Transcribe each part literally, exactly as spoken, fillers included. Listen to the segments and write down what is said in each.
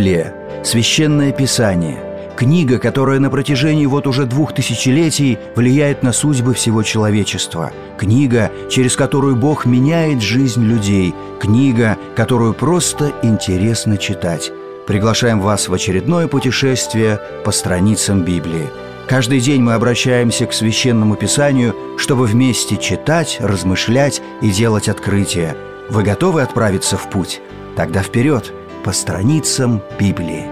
Библия – священное писание, книга, которая на протяжении вот уже двух тысячелетий влияет на судьбы всего человечества, книга, через которую Бог меняет жизнь людей, книга, которую просто интересно читать. Приглашаем вас в очередное путешествие по страницам Библии. Каждый день мы обращаемся к Священному Писанию, чтобы вместе читать, размышлять и делать открытия. Вы готовы отправиться в путь? Тогда вперед, по страницам Библии.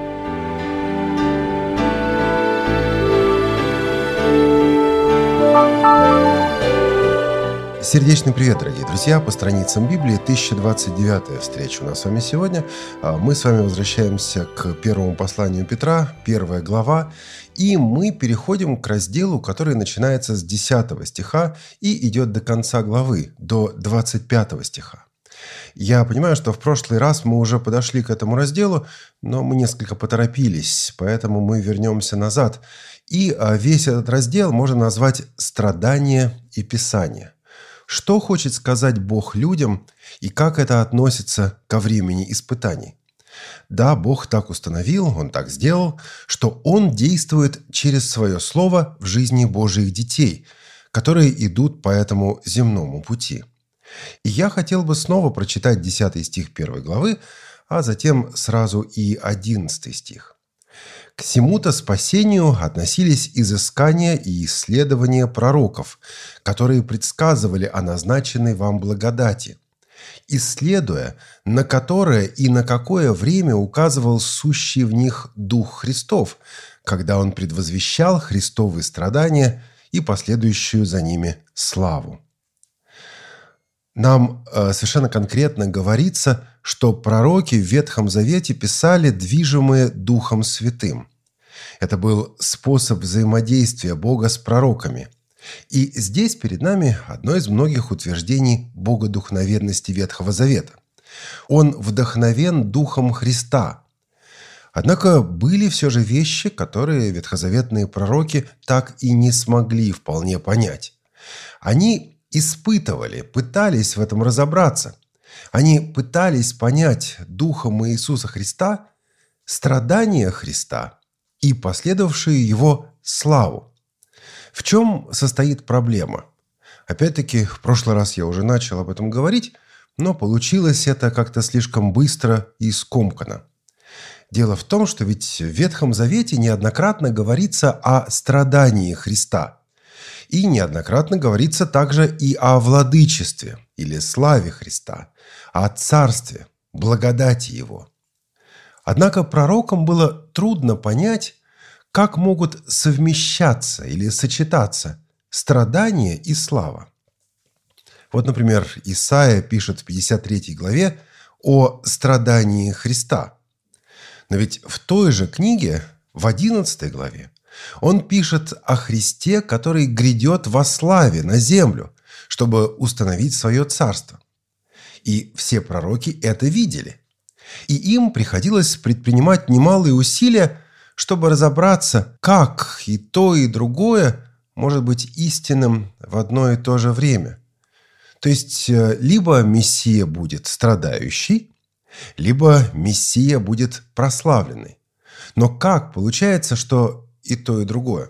Сердечный привет, дорогие друзья! По страницам Библии, тысяча двадцать девятая встреча у нас с вами сегодня. Мы с вами возвращаемся к первому посланию Петра, первая глава, и мы переходим к разделу, который начинается с десятого стиха и идет до конца главы, до двадцать пятого стиха. Я понимаю, что в прошлый раз мы уже подошли к этому разделу, но мы несколько поторопились, поэтому мы вернемся назад. И весь этот раздел можно назвать «Страдание и Писание». Что хочет сказать Бог людям и как это относится ко времени испытаний? Да, Бог так установил, Он так сделал, что Он действует через Свое Слово в жизни Божьих детей, которые идут по этому земному пути. И я хотел бы снова прочитать десятый стих первой главы, а затем сразу и одиннадцатый стих. «К сему-то спасению относились изыскания и исследования пророков, которые предсказывали о назначенной вам благодати, исследуя, на которое и на какое время указывал сущий в них Дух Христов, когда Он предвозвещал Христовые страдания и последующую за ними славу». Нам э, совершенно конкретно говорится, что пророки в Ветхом Завете писали, движимые Духом Святым. Это был способ взаимодействия Бога с пророками. И здесь перед нами одно из многих утверждений богодухновенности Ветхого Завета. Он вдохновен Духом Христа. Однако были все же вещи, которые ветхозаветные пророки так и не смогли вполне понять. Они испытывали, пытались в этом разобраться. Они пытались понять Духом Иисуса Христа страдания Христа и последовавшую Его славу. В чем состоит проблема? Опять-таки, в прошлый раз я уже начал об этом говорить, но получилось это как-то слишком быстро и скомканно. Дело в том, что ведь в Ветхом Завете неоднократно говорится о страдании Христа. И неоднократно говорится также и о владычестве или славе Христа, о царстве, благодати Его. Однако пророкам было трудно понять, как могут совмещаться или сочетаться страдания и слава. Вот, например, Исаия пишет в пятьдесят третьей главе о страдании Христа. Но ведь в той же книге, в одиннадцатой главе, он пишет о Христе, который грядет во славе на землю, чтобы установить свое царство. И все пророки это видели. И им приходилось предпринимать немалые усилия, чтобы разобраться, как и то, и другое может быть истинным в одно и то же время. То есть, либо Мессия будет страдающий, либо Мессия будет прославленный. Но как получается, что и то, и другое?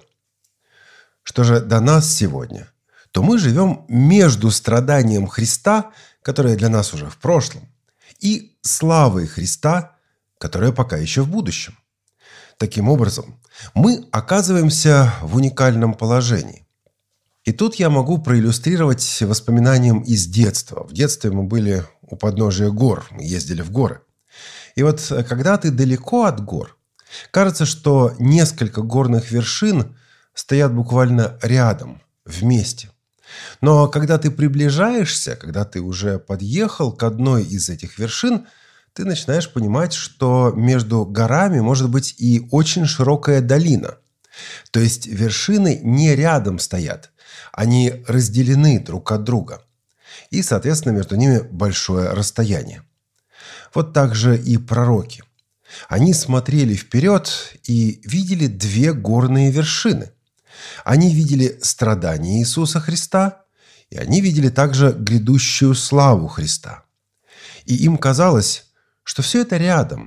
Что же до нас сегодня, то мы живем между страданием Христа, которое для нас уже в прошлом, и славой Христа, которая пока еще в будущем. Таким образом, мы оказываемся в уникальном положении. И тут я могу проиллюстрировать воспоминанием из детства. В детстве мы были у подножия гор, мы ездили в горы. И вот когда ты далеко от гор, кажется, что несколько горных вершин стоят буквально рядом, вместе. Но когда ты приближаешься, когда ты уже подъехал к одной из этих вершин, ты начинаешь понимать, что между горами может быть и очень широкая долина. То есть вершины не рядом стоят, они разделены друг от друга. И, соответственно, между ними большое расстояние. Вот так же и пророки. Они смотрели вперед и видели две горные вершины. Они видели страдания Иисуса Христа, и они видели также грядущую славу Христа. И им казалось, что все это рядом,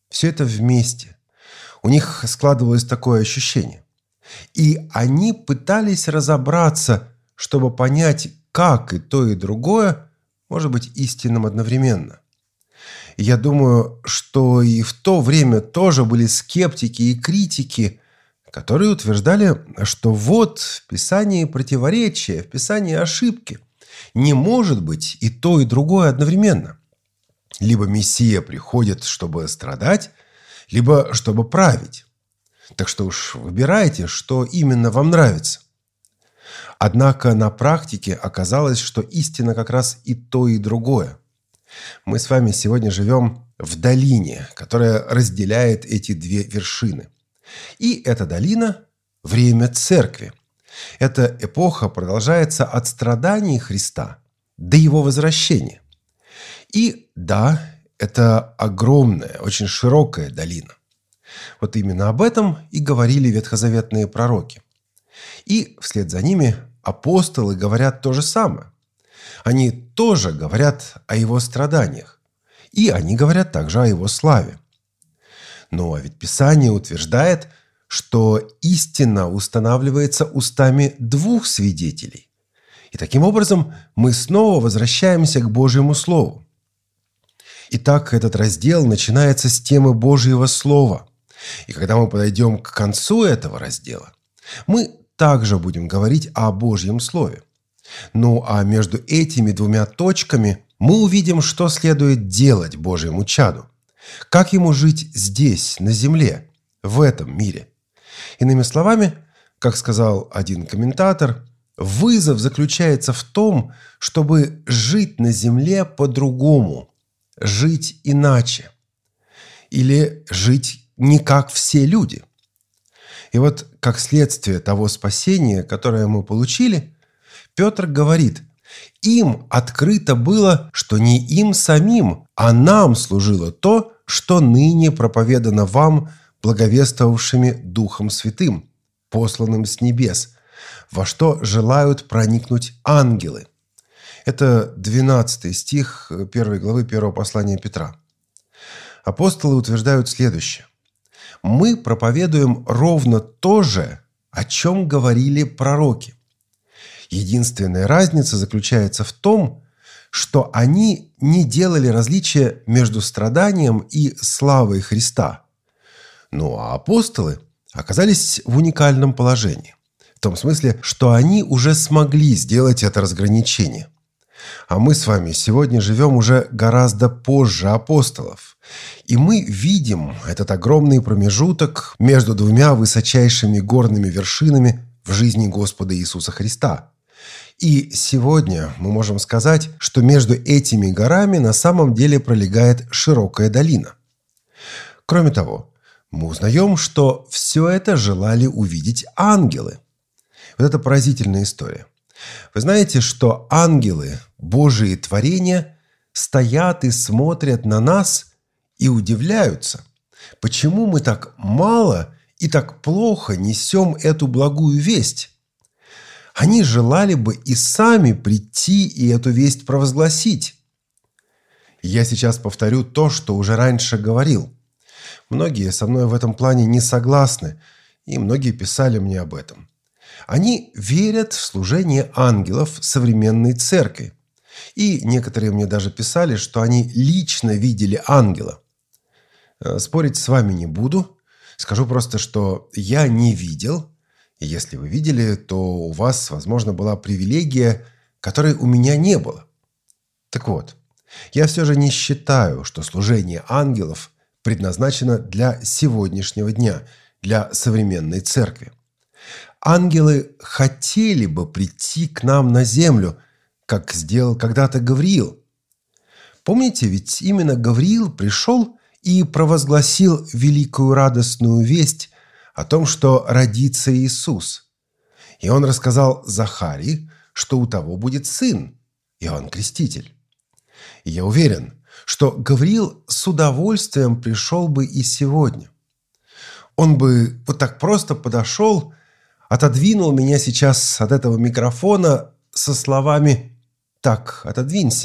Все это вместе. У них складывалось такое ощущение. И они пытались разобраться, чтобы понять, как и то, и другое может быть истинным одновременно. И я думаю, что и в то время тоже были скептики и критики, которые утверждали, что вот в Писании противоречия, в Писании ошибки. Не может быть и то, и другое одновременно. Либо Мессия приходит, чтобы страдать, либо чтобы править. Так что уж выбирайте, что именно вам нравится. Однако на практике оказалось, что истина как раз и то, и другое. Мы с вами сегодня живем в долине, которая разделяет эти две вершины. И эта долина – время церкви. Эта эпоха продолжается от страданий Христа до Его возвращения. И да, это огромная, очень широкая долина. Вот именно об этом и говорили ветхозаветные пророки. И вслед за ними апостолы говорят то же самое. Они тоже говорят о Его страданиях. И они говорят также о Его славе. Ну а ведь Писание утверждает, что истина устанавливается устами двух свидетелей. И таким образом мы снова возвращаемся к Божьему Слову. Итак, этот раздел начинается с темы Божьего Слова. И когда мы подойдем к концу этого раздела, мы также будем говорить о Божьем Слове. Ну а между этими двумя точками мы увидим, что следует делать Божьему чаду. Как ему жить здесь, на земле, в этом мире. Иными словами, как сказал один комментатор, вызов заключается в том, чтобы жить на земле по-другому, жить иначе. Или жить не как все люди. И вот как следствие того спасения, которое мы получили, Петр говорит, им открыто было, что не им самим, а нам служило то, что ныне проповедано вам, благовествовавшими Духом Святым, посланным с небес, во что желают проникнуть ангелы. Это двенадцатый стих первой главы первого послания Петра. Апостолы утверждают следующее. Мы проповедуем ровно то же, о чем говорили пророки. Единственная разница заключается в том, что они не делали различия между страданием и славой Христа. Ну а апостолы оказались в уникальном положении. В том смысле, что они уже смогли сделать это разграничение. А мы с вами сегодня живем уже гораздо позже апостолов. И мы видим этот огромный промежуток между двумя высочайшими горными вершинами в жизни Господа Иисуса Христа. И сегодня мы можем сказать, что между этими горами на самом деле пролегает широкая долина. Кроме того, мы узнаем, что все это желали увидеть ангелы. Вот это поразительная история. Вы знаете, что ангелы, Божьи творения, стоят и смотрят на нас и удивляются, почему мы так мало и так плохо несем эту благую весть. Они желали бы и сами прийти и эту весть провозгласить. Я сейчас повторю то, что уже раньше говорил. Многие со мной в этом плане не согласны, и многие писали мне об этом. Они верят в служение ангелов современной церкви. И некоторые мне даже писали, что они лично видели ангела. Спорить с вами не буду. Скажу просто, что я не видел. И если вы видели, то у вас, возможно, была привилегия, которой у меня не было. Так вот, я все же не считаю, что служение ангелов предназначено для сегодняшнего дня, для современной церкви. Ангелы хотели бы прийти к нам на землю, как сделал когда-то Гавриил. Помните, ведь именно Гавриил пришел и провозгласил великую радостную весть о том, что родится Иисус. И он рассказал Захарии, что у того будет сын, Иоанн Креститель. И я уверен, что Гавриил с удовольствием пришел бы и сегодня. Он бы вот так просто подошел, отодвинул меня сейчас от этого микрофона со словами «Так, отодвинься,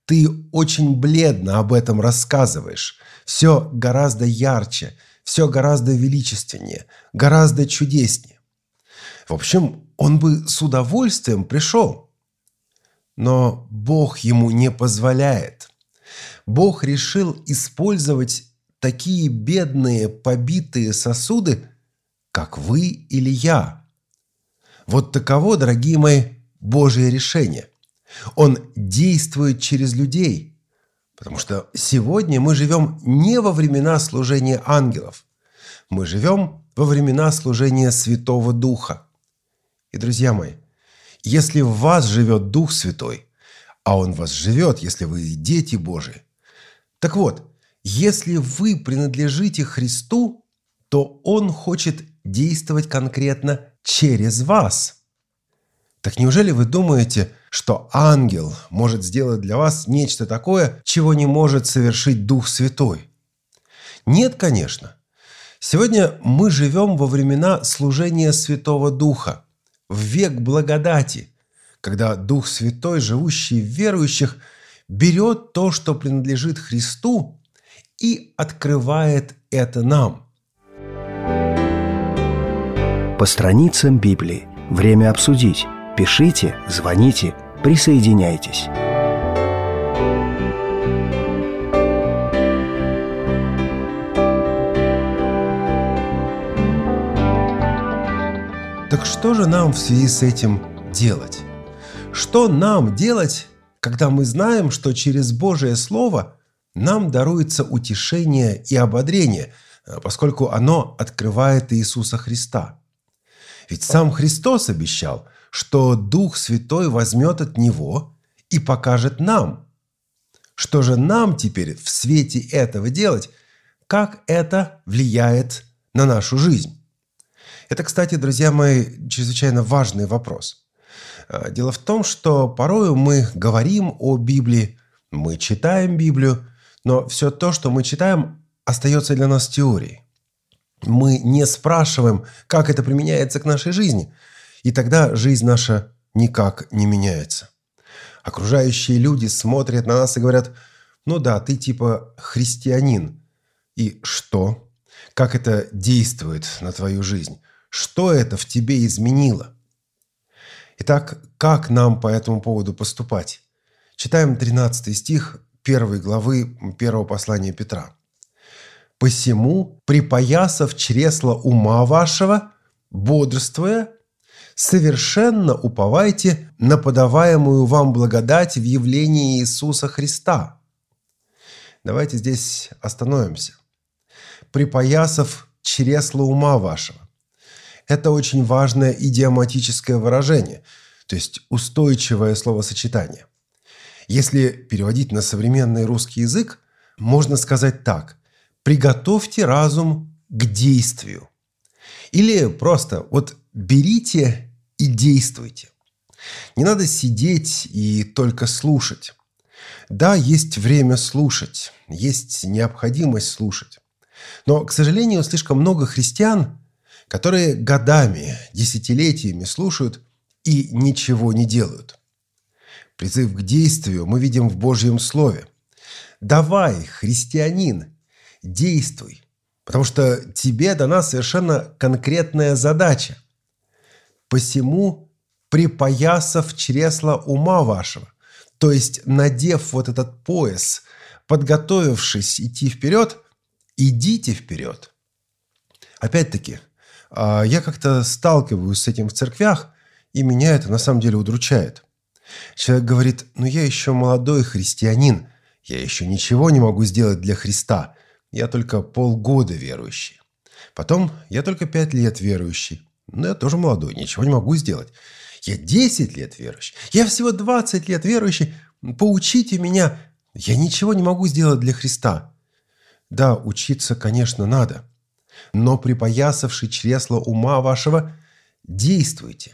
Ты очень бледно об этом рассказываешь. Все гораздо ярче, все гораздо величественнее, гораздо чудеснее. В общем, он бы с удовольствием пришел. Но Бог ему не позволяет. Бог решил использовать такие бедные, побитые сосуды, как вы или я. Вот таково, дорогие мои, Божье решение. Он действует через людей, потому что сегодня мы живем не во времена служения ангелов. Мы живем во времена служения Святого Духа. И, друзья мои, если в вас живет Дух Святой, а Он в вас живет, если вы дети Божии, так вот, если вы принадлежите Христу, то Он хочет действовать конкретно через вас. Так неужели вы думаете, что ангел может сделать для вас нечто такое, чего не может совершить Дух Святой? Нет, конечно. Сегодня мы живем во времена служения Святого Духа, в век благодати, когда Дух Святой, живущий в верующих, берет то, что принадлежит Христу, и открывает это нам. По страницам Библии. Время обсудить. Пишите, звоните, присоединяйтесь. Так что же нам в связи с этим делать? Что нам делать, когда мы знаем, что через Божие Слово нам даруется утешение и ободрение, поскольку оно открывает Иисуса Христа? Ведь сам Христос обещал, что Дух Святой возьмет от Него и покажет нам. Что же нам теперь в свете этого делать? Как это влияет на нашу жизнь? Это, кстати, друзья мои, чрезвычайно важный вопрос. Дело в том, что порою мы говорим о Библии, мы читаем Библию, но все то, что мы читаем, остается для нас теорией. Мы не спрашиваем, как это применяется к нашей жизни, и тогда жизнь наша никак не меняется. Окружающие люди смотрят на нас и говорят: ну да, ты типа христианин. И что? Как это действует на твою жизнь? Что это в тебе изменило? Итак, как нам по этому поводу поступать? Читаем тринадцатый стих первой главы первого послания Петра. «Посему, припоясав чресла ума вашего, бодрствуя, совершенно уповайте на подаваемую вам благодать в явлении Иисуса Христа». Давайте здесь остановимся. «Припоясав чресла ума вашего». Это очень важное идиоматическое выражение, то есть устойчивое словосочетание. Если переводить на современный русский язык, можно сказать так: «Приготовьте разум к действию». Или просто вот берите и действуйте. Не надо сидеть и только слушать. Да, есть время слушать, есть необходимость слушать. Но, к сожалению, слишком много христиан, которые годами, десятилетиями слушают и ничего не делают. Призыв к действию мы видим в Божьем Слове. Давай, христианин, действуй, потому что тебе дана совершенно конкретная задача. «Посему, припоясав чресла ума вашего», то есть надев вот этот пояс, подготовившись идти вперед, идите вперед. Опять-таки, я как-то сталкиваюсь с этим в церквях, и меня это на самом деле удручает. Человек говорит: ну я еще молодой христианин, я еще ничего не могу сделать для Христа, я только полгода верующий. Потом я только пять лет верующий, но я тоже молодой, ничего не могу сделать. Я десять лет верующий, я всего двадцать лет верующий, поучите меня, я ничего не могу сделать для Христа. Да, учиться, конечно, надо, но припоясавши чресла ума вашего, действуйте.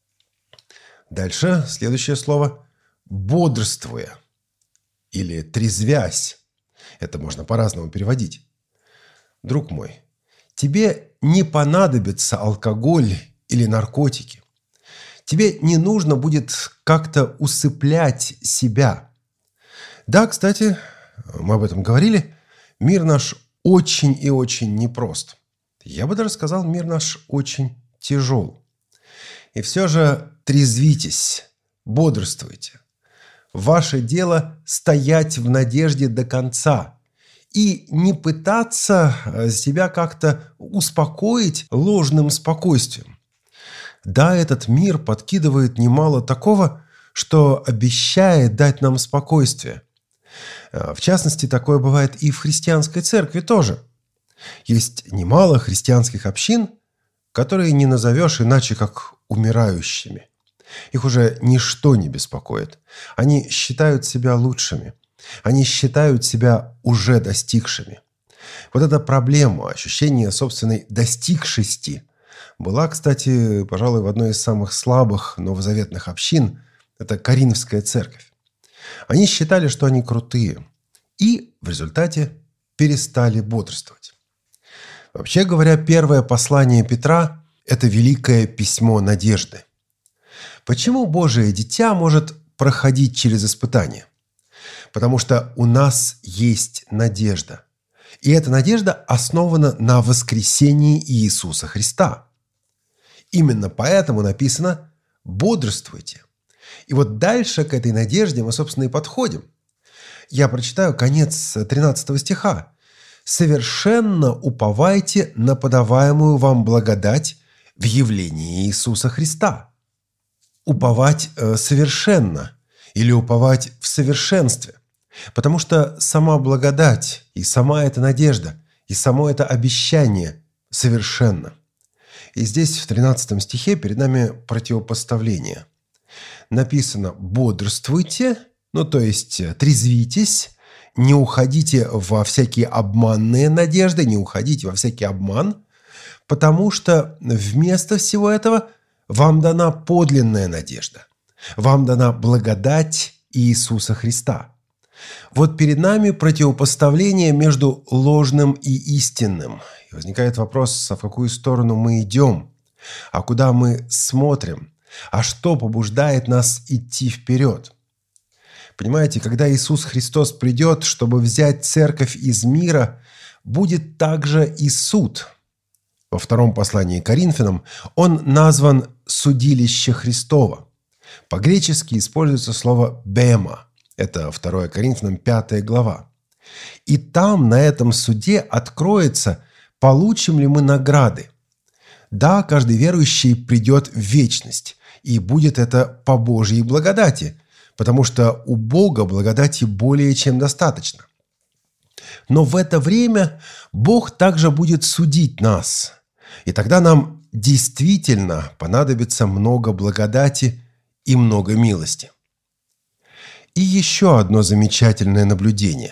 Дальше следующее слово «бодрствуя» или «трезвясь». Это можно по-разному переводить. Друг мой, тебе не понадобится алкоголь или наркотики. Тебе не нужно будет как-то усыплять себя. Да, кстати, мы об этом говорили, мир наш очень и очень непрост. Я бы даже сказал, мир наш очень тяжел. И все же трезвитесь, бодрствуйте. Ваше дело стоять в надежде до конца и не пытаться себя как-то успокоить ложным спокойствием. Да, этот мир подкидывает немало такого, что обещает дать нам спокойствие. В частности, такое бывает и в христианской церкви тоже. Есть немало христианских общин, которые не назовешь иначе, как умирающими. Их уже ничто не беспокоит. Они считают себя лучшими. Они считают себя уже достигшими. Вот эта проблема, ощущение собственной достигшести, была, кстати, пожалуй, в одной из самых слабых новозаветных общин. Это Коринфская церковь. Они считали, что они крутые. И в результате перестали бодрствовать. Вообще говоря, первое послание Петра – это великое письмо надежды. Почему Божие дитя может проходить через испытания? Потому что у нас есть надежда. И эта надежда основана на воскресении Иисуса Христа. Именно поэтому написано «бодрствуйте». И вот дальше к этой надежде мы, собственно, и подходим. Я прочитаю конец тринадцатого стиха. «Совершенно уповайте на подаваемую вам благодать в явлении Иисуса Христа». Уповать э, совершенно или уповать в совершенстве. Потому что сама благодать и сама эта надежда, и само это обещание совершенно. И здесь в тринадцатом стихе перед нами противопоставление. Написано «бодрствуйте», ну то есть трезвитесь, не уходите во всякие обманные надежды, не уходите во всякий обман, потому что вместо всего этого вам дана подлинная надежда, вам дана благодать Иисуса Христа. Вот перед нами противопоставление между ложным и истинным. И возникает вопрос, а в какую сторону мы идем, а куда мы смотрим, а что побуждает нас идти вперед. Понимаете, когда Иисус Христос придет, чтобы взять церковь из мира, будет также и суд. Во втором послании к Коринфянам он назван «судилище Христово». По-гречески используется слово «бема». Это второе Коринфянам пятая глава. И там, на этом суде, откроется, получим ли мы награды. Да, каждый верующий придет в вечность, и будет это по Божьей благодати, потому что у Бога благодати более чем достаточно. Но в это время Бог также будет судить нас, и тогда нам действительно понадобится много благодати и много милости. И еще одно замечательное наблюдение.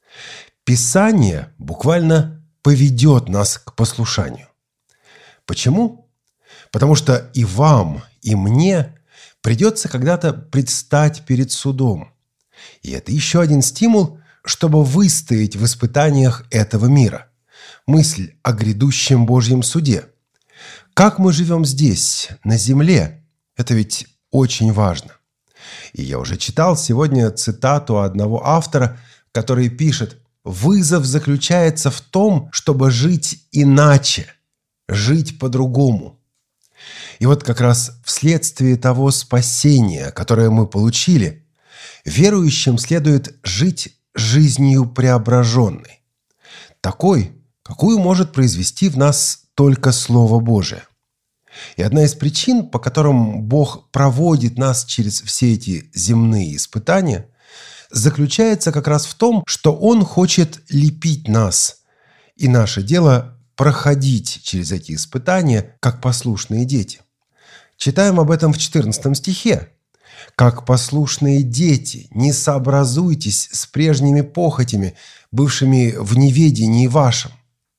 Писание буквально поведет нас к послушанию. Почему? Потому что и вам, и мне придется когда-то предстать перед судом. И это еще один стимул, чтобы выстоять в испытаниях этого мира. Мысль о грядущем Божьем суде. Как мы живем здесь, на земле, это ведь очень важно. И я уже читал сегодня цитату одного автора, который пишет: «Вызов заключается в том, чтобы жить иначе, жить по-другому». И вот как раз вследствие того спасения, которое мы получили, верующим следует жить жизнью преображенной, такой, какую может произвести в нас только Слово Божие. И одна из причин, по которым Бог проводит нас через все эти земные испытания, заключается как раз в том, что Он хочет лепить нас, и наше дело проходить через эти испытания, как послушные дети. Читаем об этом в четырнадцатом стихе. «Как послушные дети, не сообразуйтесь с прежними похотями, бывшими в неведении вашем».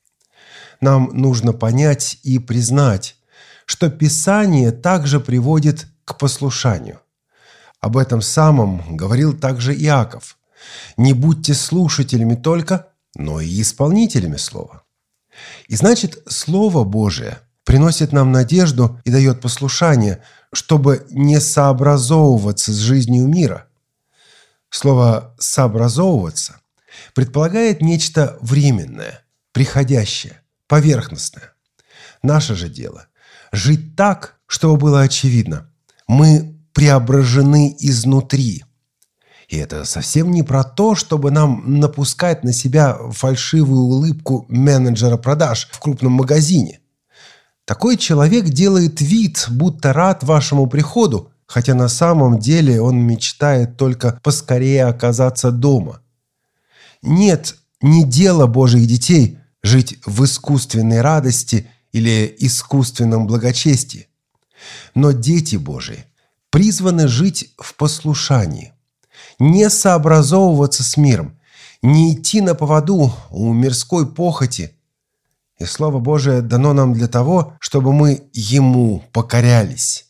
Нам нужно понять и признать, что Писание также приводит к послушанию. Об этом самом говорил также Иаков. «Не будьте слушателями только, но и исполнителями слова». И значит, Слово Божие приносит нам надежду и дает послушание, чтобы не сообразовываться с жизнью мира. Слово «сообразовываться» предполагает нечто временное, приходящее, поверхностное. Наше же дело – жить так, чтобы было очевидно. Мы преображены изнутри. И это совсем не про то, чтобы нам напускать на себя фальшивую улыбку менеджера продаж в крупном магазине. Такой человек делает вид, будто рад вашему приходу, хотя на самом деле он мечтает только поскорее оказаться дома. Нет, не дело Божьих детей жить в искусственной радости или искусственном благочестии. Но дети Божии призваны жить в послушании, не сообразовываться с миром, не идти на поводу у мирской похоти. И Слово Божие дано нам для того, чтобы мы Ему покорялись.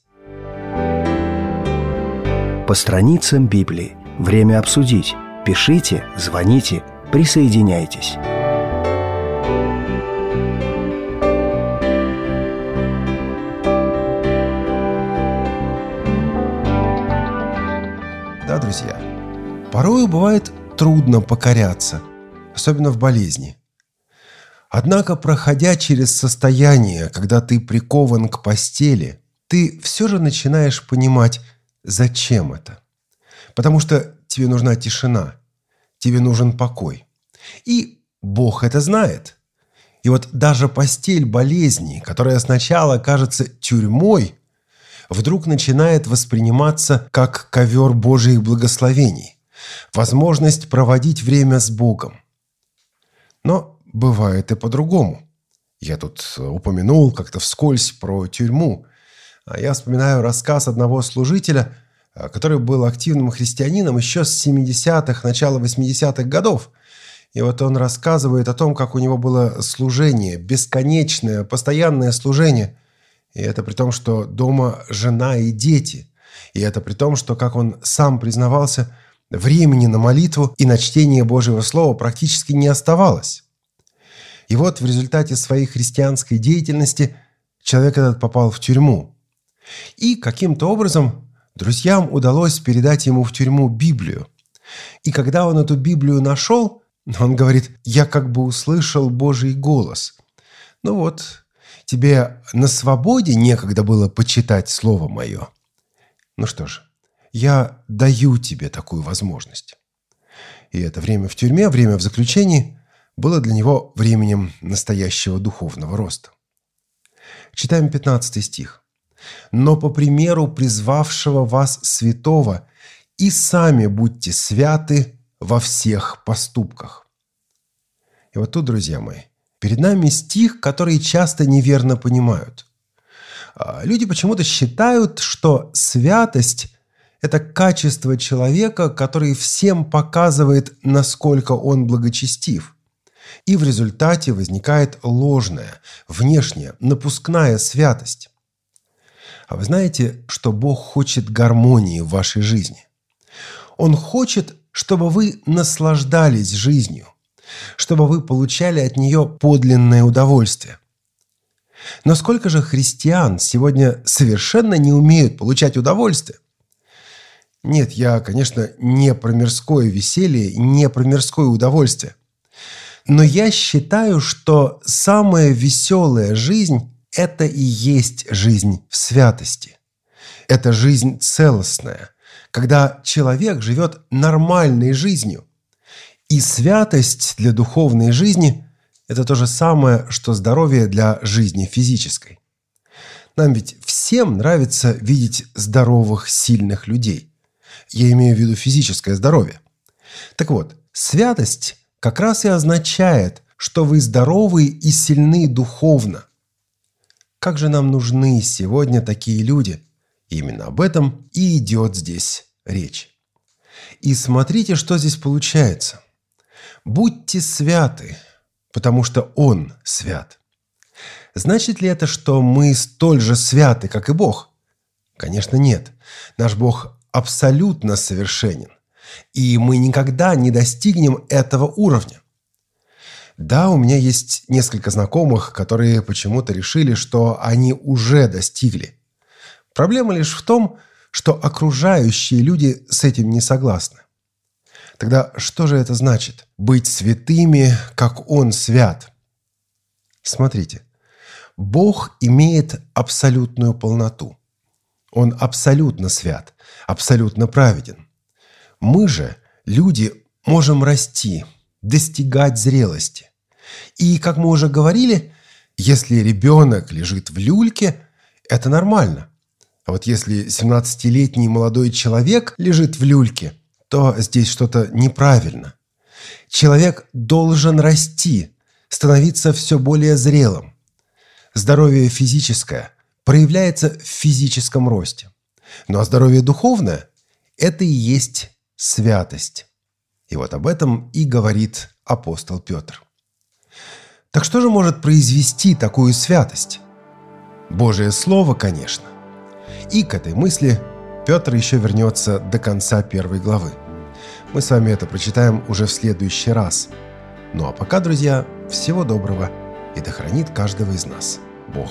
По страницам Библии. Время обсудить. Пишите, звоните, присоединяйтесь. Да, друзья, порою бывает трудно покоряться, особенно в болезни. Однако, проходя через состояние, когда ты прикован к постели, ты все же начинаешь понимать, зачем это. Потому что тебе нужна тишина, тебе нужен покой. И Бог это знает. И вот даже постель болезни, которая сначала кажется тюрьмой, вдруг начинает восприниматься как ковер Божьих благословений, возможность проводить время с Богом. Но бывает и по-другому. Я тут упомянул как-то вскользь про тюрьму. А я вспоминаю рассказ одного служителя, который был активным христианином еще с семидесятых, начала восьмидесятых годов. И вот он рассказывает о том, как у него было служение, бесконечное, постоянное служение. И это при том, что дома жена и дети. И это при том, что, как он сам признавался, времени на молитву и на чтение Божьего Слова практически не оставалось. И вот в результате своей христианской деятельности человек этот попал в тюрьму. И каким-то образом друзьям удалось передать ему в тюрьму Библию. И когда он эту Библию нашел, он говорит: «Я как бы услышал Божий голос. Ну вот, тебе на свободе некогда было почитать Слово Мое. Ну что ж, я даю тебе такую возможность». И это время в тюрьме, время в заключении было для него временем настоящего духовного роста. Читаем пятнадцатый стих. «Но по примеру призвавшего вас святого и сами будьте святы во всех поступках». И вот тут, друзья мои, перед нами стих, который часто неверно понимают. Люди почему-то считают, что святость – это качество человека, который всем показывает, насколько он благочестив. И в результате возникает ложная, внешняя, напускная святость. А вы знаете, что Бог хочет гармонии в вашей жизни? Он хочет, чтобы вы наслаждались жизнью, чтобы вы получали от нее подлинное удовольствие. Но сколько же христиан сегодня совершенно не умеют получать удовольствие? Нет, я, конечно, не про мирское веселье, не про мирское удовольствие. Но я считаю, что самая веселая жизнь – это и есть жизнь в святости. Это жизнь целостная, когда человек живет нормальной жизнью. И святость для духовной жизни – это то же самое, что здоровье для жизни физической. Нам ведь всем нравится видеть здоровых, сильных людей. Я имею в виду физическое здоровье. Так вот, святость как раз и означает, что вы здоровы и сильны духовно. Как же нам нужны сегодня такие люди? Именно об этом и идет здесь речь. И смотрите, что здесь получается. «Будьте святы, потому что Он свят». Значит ли это, что мы столь же святы, как и Бог? Конечно, нет. Наш Бог абсолютно совершенен. И мы никогда не достигнем этого уровня. Да, у меня есть несколько знакомых, которые почему-то решили, что они уже достигли. Проблема лишь в том, что окружающие люди с этим не согласны. Тогда что же это значит? Быть святыми, как Он свят. Смотрите, Бог имеет абсолютную полноту. Он абсолютно свят, абсолютно праведен. Мы же, люди, можем расти, достигать зрелости. И, как мы уже говорили, если ребенок лежит в люльке, это нормально. А вот если семнадцатилетний молодой человек лежит в люльке, то здесь что-то неправильно. Человек должен расти, становиться все более зрелым. Здоровье физическое проявляется в физическом росте. Ну а здоровье духовное – это и есть святость. И вот об этом и говорит апостол Петр. Так что же может произвести такую святость? Божие Слово, конечно. И к этой мысли Петр еще вернется до конца первой главы. Мы с вами это прочитаем уже в следующий раз. Ну а пока, друзья, всего доброго, и да хранит каждого из нас Бог.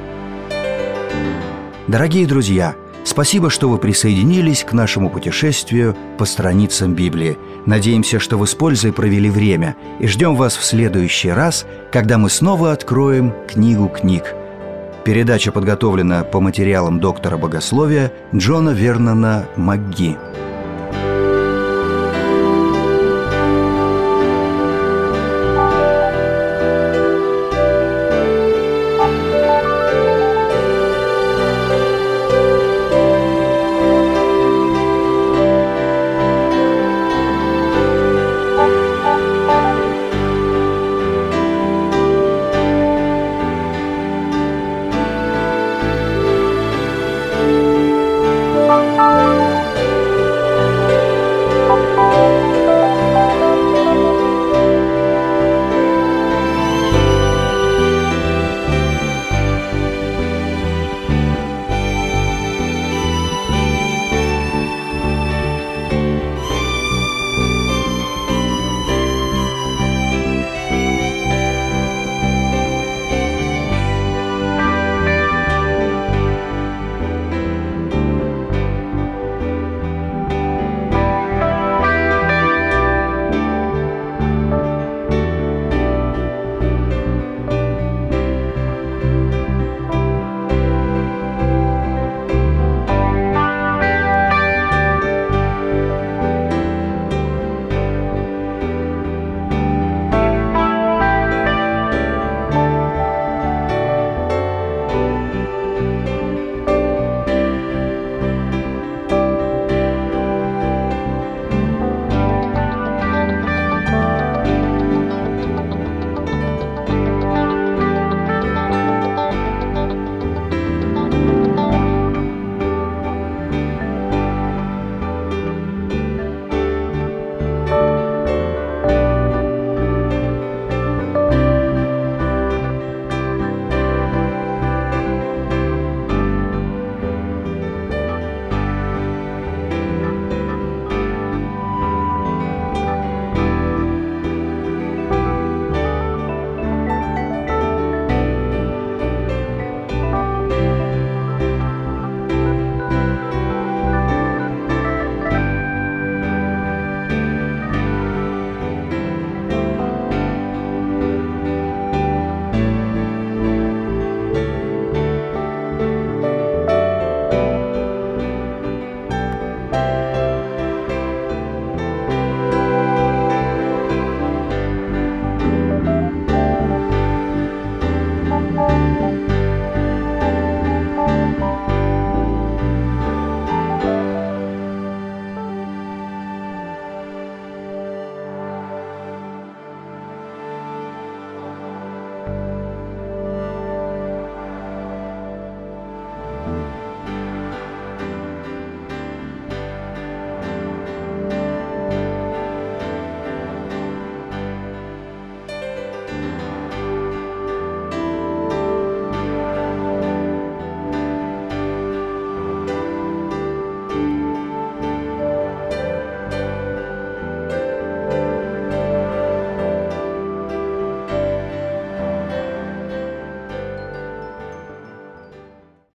Дорогие друзья, спасибо, что вы присоединились к нашему путешествию по страницам Библии. Надеемся, что вы с пользой провели время, и ждем вас в следующий раз, когда мы снова откроем книгу книг. Передача подготовлена по материалам доктора богословия Джона Вернона МакГи.